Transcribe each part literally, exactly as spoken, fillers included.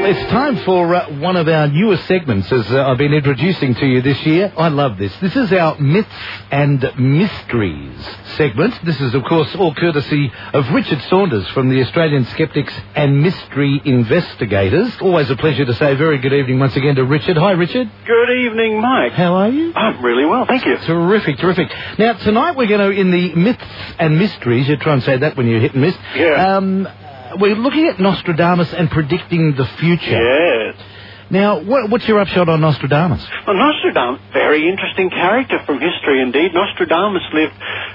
It's time for uh, one of our newer segments, as uh, I've been introducing to you this year. I love this. This is our Myths and Mysteries segment. This is, of course, all courtesy of Richard Saunders from the Australian Skeptics and Mystery Investigators. Always a pleasure to say very good evening once again to Richard. Hi, Richard. Good evening, Mike. How are you? I'm really well, thank you. Terrific, terrific. Now, tonight we're going to, in the Myths and Mysteries, you try and say that when you hit and miss. Yeah. Um... We're looking at Nostradamus and predicting the future. Yes. Now, what, what's your upshot on Nostradamus? Well, Nostradamus, very interesting character from history indeed. Nostradamus lived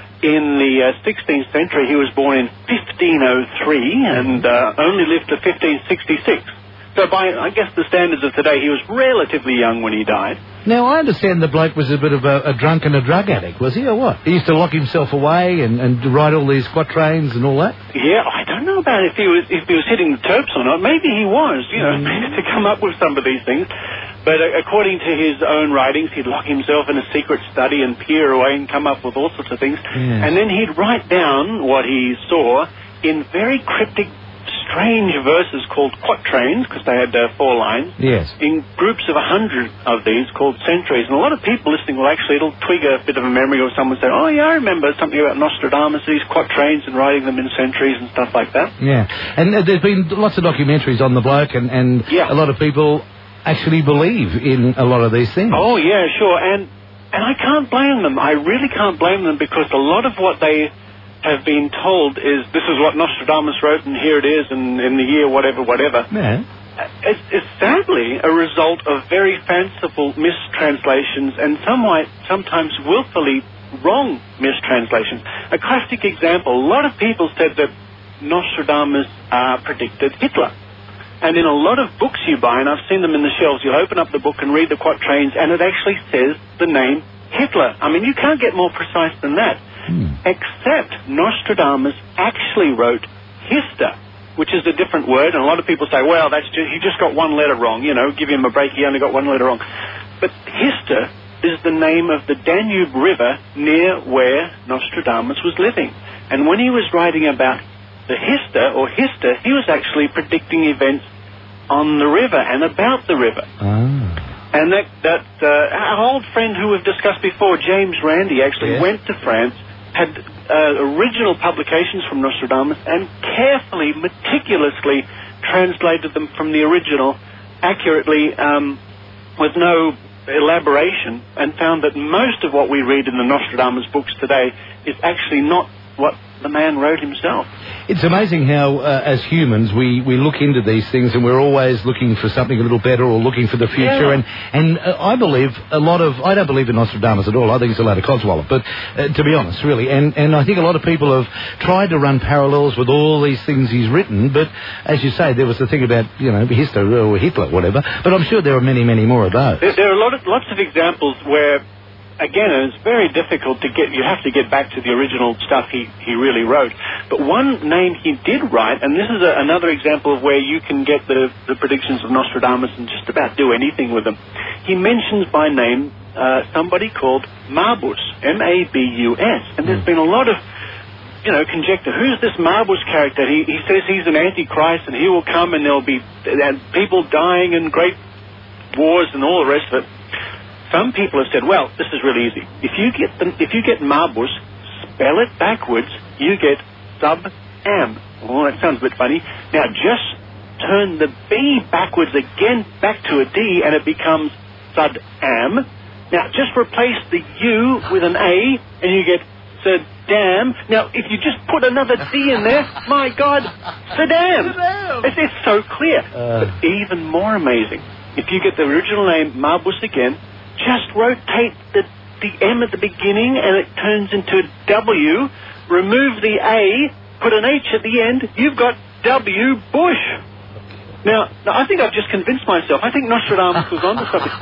in the uh, sixteenth century. He was born in fifteen oh three and uh, only lived to fifteen sixty-six. So by, I guess, the standards of today, he was relatively young when he died. Now, I understand the bloke was a bit of a, a drunk and a drug addict, was he, or what? He used to lock himself away and, and write all these quatrains and all that? Yeah, I don't know about if he was if he was hitting the terps or not. Maybe he was, you know, mm. to come up with some of these things. But uh, according to his own writings, he'd lock himself in a secret study and peer away and come up with all sorts of things. Yeah. And then he'd write down what he saw in very cryptic, strange verses called quatrains, because they had uh, four lines. Yes. In groups of a hundred of these called centuries. And a lot of people listening will actually, it'll trigger a bit of a memory, or someone say, oh yeah, I remember something about Nostradamus, these quatrains, and writing them in centuries and stuff like that. Yeah. And uh, there's been lots of documentaries on the bloke, and, and yeah. a lot of people actually believe in a lot of these things. Oh yeah, sure. And, and I can't blame them. I really can't blame them, because a lot of what they have been told is this is what Nostradamus wrote and here it is and in the year whatever, whatever. Yeah. It's, it's sadly a result of very fanciful mistranslations and somewhat, sometimes willfully wrong mistranslations. A classic example, a lot of people said that Nostradamus uh, predicted Hitler. And in a lot of books you buy, and I've seen them in the shelves, you'll open up the book and read the quatrains and it actually says the name Hitler. I mean, you can't get more precise than that. Hmm. Except Nostradamus actually wrote Hister, which is a different word, and a lot of people say, well, that's just, he just got one letter wrong, you know, give him a break, he only got one letter wrong. But Hister is the name of the Danube River near where Nostradamus was living. And when he was writing about the Hister, or Hister, he was actually predicting events on the river and about the river. Ah. And that, that uh, our old friend who we've discussed before, James Randi, actually yes. went to France, had uh, original publications from Nostradamus, and carefully, meticulously translated them from the original accurately, um, with no elaboration, and found that most of what we read in the Nostradamus books today is actually not what the man wrote himself. It's amazing how, uh, as humans, we, we look into these things and we're always looking for something a little better or looking for the future. Yeah. And and uh, I believe a lot of... I don't believe in Nostradamus at all. I think it's a load of codswallop. But uh, to be honest, really. And, and I think a lot of people have tried to run parallels with all these things he's written. But as you say, there was the thing about, you know, Hitler or Hitler, whatever. But I'm sure there are many, many more of those. There, there are a lot of, lots of examples where... Again, it's very difficult to get, you have to get back to the original stuff he, he really wrote. But one name he did write, and this is a, another example of where you can get the, the predictions of Nostradamus and just about do anything with them. He mentions by name uh, somebody called Mabus, M A B U S. And there's been a lot of, you know, conjecture. Who's this Mabus character? He, he says he's an antichrist and he will come and there'll be and people dying and great wars and all the rest of it. Some people have said, well, this is really easy. If you get the, if you get Mabus, spell it backwards, you get sub-am. Oh, that sounds a bit funny. Now, just turn the B backwards again back to a D, and it becomes sud-am. Now, just replace the U with an A, and you get Saddam. Now, if you just put another D in there, my God, Saddam. Saddam. It's, it's so clear. Uh. But even more amazing, if you get the original name, Mabus again, just rotate the, the M at the beginning and it turns into W. Remove the A, put an H at the end. You've got W. Bush. Now, now I think I've just convinced myself. I think Nostradamus was onto something.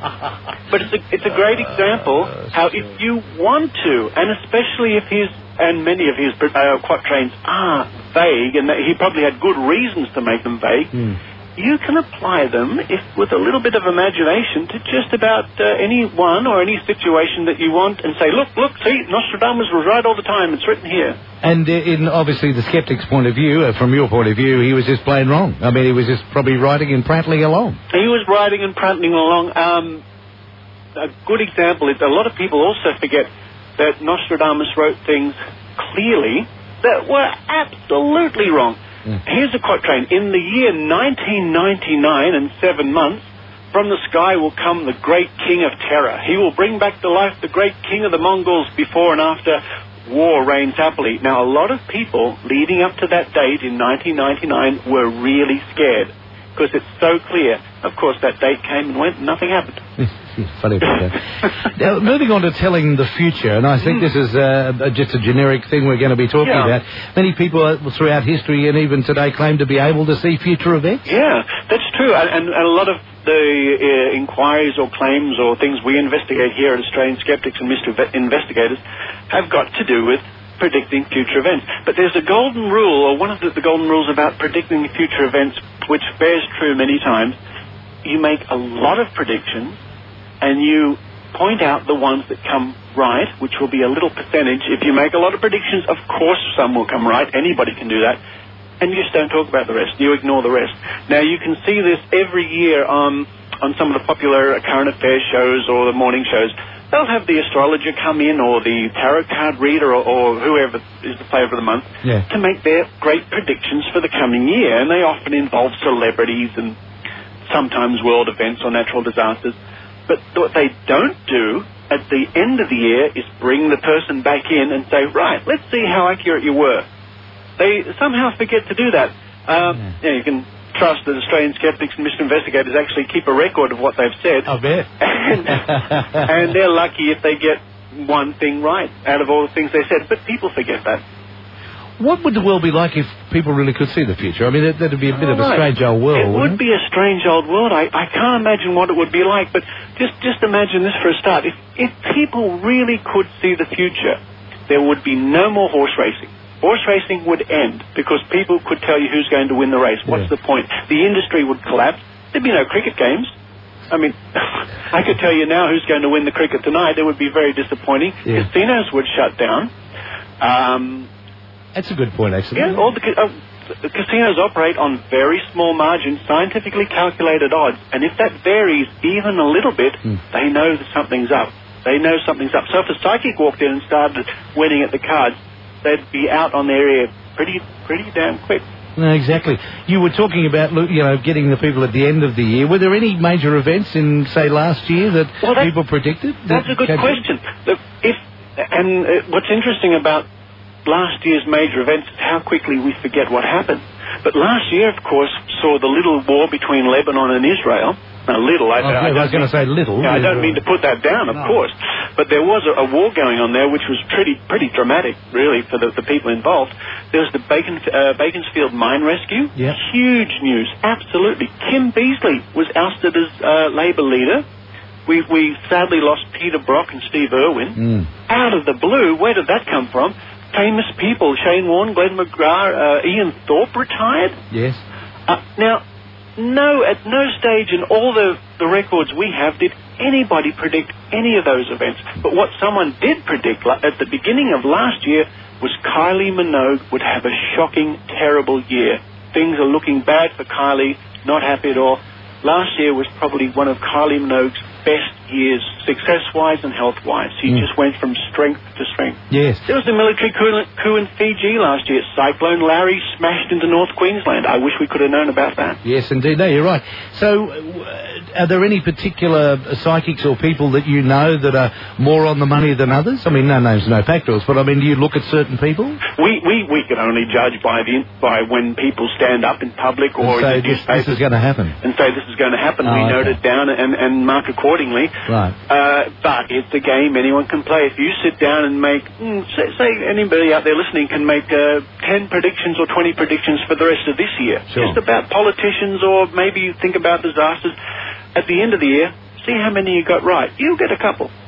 But it's a, it's a great example how if you want to, and especially if his, and many of his uh, quatrains are vague, and that he probably had good reasons to make them vague, mm. you can apply them, if with a little bit of imagination, to just about uh, any one or any situation that you want, and say, look, look, see, Nostradamus was right all the time. It's written here. And uh, in obviously the skeptic's point of view, uh, from your point of view, he was just plain wrong. I mean, he was just probably writing and prattling along. He was writing and prattling along. Um, a good example is a lot of people also forget that Nostradamus wrote things clearly that were absolutely wrong. Mm. Here's a quatrain. In the year nineteen ninety-nine and seven months, from the sky will come the great king of terror. He will bring back to life the great king of the Mongols. Before and after, war reigns happily. Now, a lot of people leading up to that date in nineteen ninety-nine were really scared because it's so clear. Of course, that date came and went and nothing happened. Funny about that. Now, moving on to telling the future, and I think mm. this is uh, just a generic thing we're going to be talking yeah. about. Many people throughout history and even today claim to be able to see future events. Yeah, that's true. And, and a lot of the uh, inquiries or claims or things we investigate here at Australian Skeptics and Mystery Investigators have got to do with predicting future events. But there's a golden rule, or one of the, the golden rules about predicting future events, which bears true many times. You make a lot of predictions, and you point out the ones that come right, which will be a little percentage. If you make a lot of predictions, of course some will come right. Anybody can do that. And you just don't talk about the rest. You ignore the rest. Now, you can see this every year on, on some of the popular current affairs shows or the morning shows. They'll have the astrologer come in, or the tarot card reader, or, or whoever is the flavour of the month, yeah. to make their great predictions for the coming year. And they often involve celebrities and sometimes world events or natural disasters. But what they don't do at the end of the year is bring the person back in and say, right, let's see how accurate you were. They somehow forget to do that. Um, yeah. Yeah, you can trust that Australian Skeptics and Mystery Investigators actually keep a record of what they've said. I bet. And, and they're lucky if they get one thing right out of all the things they said. But people forget that. What would the world be like if people really could see the future? I mean, that, that'd be a bit oh, of a right. strange old world, It would wouldn't it? be a strange old world. I, I can't imagine what it would be like, but just, just imagine this for a start. If, if people really could see the future, there would be no more horse racing. Horse racing would end because people could tell you who's going to win the race. What's yeah. the point? The industry would collapse. There'd be no cricket games. I mean, I could tell you now who's going to win the cricket tonight. It would be very disappointing. Yeah. Casinos would shut down. Um... That's a good point, actually. Yeah, all the, uh, the casinos operate on very small margins, scientifically calculated odds, and if that varies even a little bit, mm. they know that something's up. They know something's up. So if a psychic walked in and started winning at the cards, they'd be out on their ear pretty, pretty damn quick. No, exactly. You were talking about, you know, getting the people at the end of the year. Were there any major events in, say, last year that well, that, people predicted? That's that a good question. The, if and uh, what's interesting about last year's major events is how quickly we forget what happened. But last year, of course, saw the little war between Lebanon and Israel. Now, little, I, oh, I, I was going to say little. Yeah, I don't mean to put that down, of no. course. But there was a, a war going on there which was pretty pretty dramatic, really, for the, the people involved. There was the Bacon, uh, Baconsfield mine rescue. Yep. Huge news, absolutely. Kim Beazley was ousted as uh, Labour leader. We, we sadly lost Peter Brock and Steve Irwin. Mm. Out of the blue, where did that come from? Famous people, Shane Warne, Glenn McGrath, uh, Ian Thorpe retired. Yes. Uh, now, no, at no stage in all the, the records we have did anybody predict any of those events. But what someone did predict at the beginning of last year was Kylie Minogue would have a shocking, terrible year. Things are looking bad for Kylie, not happy at all. Last year was probably one of Kylie Minogue's best years, success-wise and health-wise. He mm. just went from strength to strength. Yes. There was a military coup, coup in Fiji last year. Cyclone Larry smashed into North Queensland. I wish we could have known about that. Yes, indeed. No, you're right. So, uh, are there any particular psychics or people that you know that are more on the money than others? I mean, no names, no factors, but I mean, do you look at certain people? We we, we can only judge by the by when people stand up in public or and say in this, this is going to happen. And say this is going to happen. Oh, we okay. note it down and, and mark accordingly. Right. Uh, but it's a game anyone can play. If you sit down and make, mm, say, say anybody out there listening can make uh, ten predictions or twenty predictions for the rest of this year, sure. just about politicians or maybe you think about disasters. At the end of the year, see how many you got right. You'll get a couple.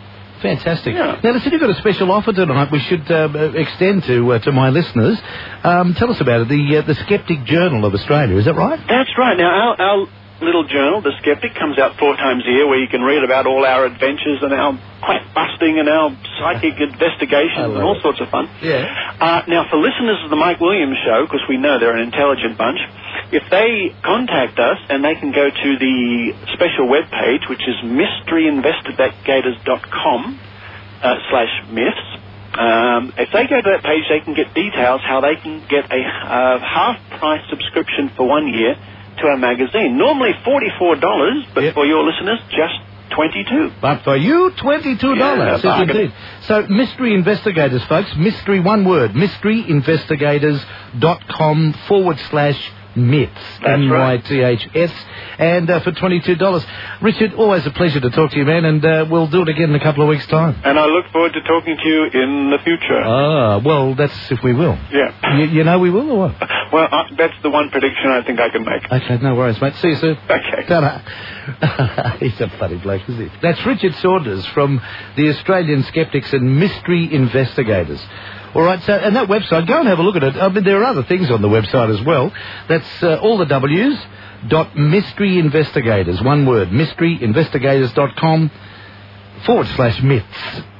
Fantastic. Yeah. Now, listen, you've got a special offer tonight we should uh, extend to uh, to my listeners. Um, tell us about it. The uh, the Skeptic Journal of Australia, is that right? That's right. Now, our, our little journal, The Skeptic, comes out four times a year where you can read about all our adventures and our quack busting and our psychic investigations and all it. sorts of fun. Yeah. Uh, now, for listeners of the Mike Williams Show, because we know they're an intelligent bunch, if they contact us, and they can go to the special web page, which is mystery investigators dot com uh, slash myths. Um, if they go to that page, they can get details how they can get a uh, half-price subscription for one year to our magazine. Normally forty-four dollars, but yep. for your listeners, just twenty-two dollars. But for you, twenty-two dollars. Yeah, yes, indeed. So, Mystery Investigators, folks. Mystery, one word. mystery investigators dot com forward slash myths. That's M Y right. T H S. And uh, for twenty-two dollars. Richard, always a pleasure to talk to you, man, and uh, we'll do it again in a couple of weeks' time. And I look forward to talking to you in the future. Ah, well, that's if we will. Yeah. You, you know we will, or what? Well, uh, that's the one prediction I think I can make. Okay, no worries, mate. See you soon. Okay. Ta-da. He's a funny bloke, isn't he? That's Richard Saunders from the Australian Skeptics and Mystery Investigators. All right, so, and that website, go and have a look at it. I mean, there are other things on the website as well. That's uh, all the W's, dot mystery investigators, one word, mystery investigators dot com forward slash myths.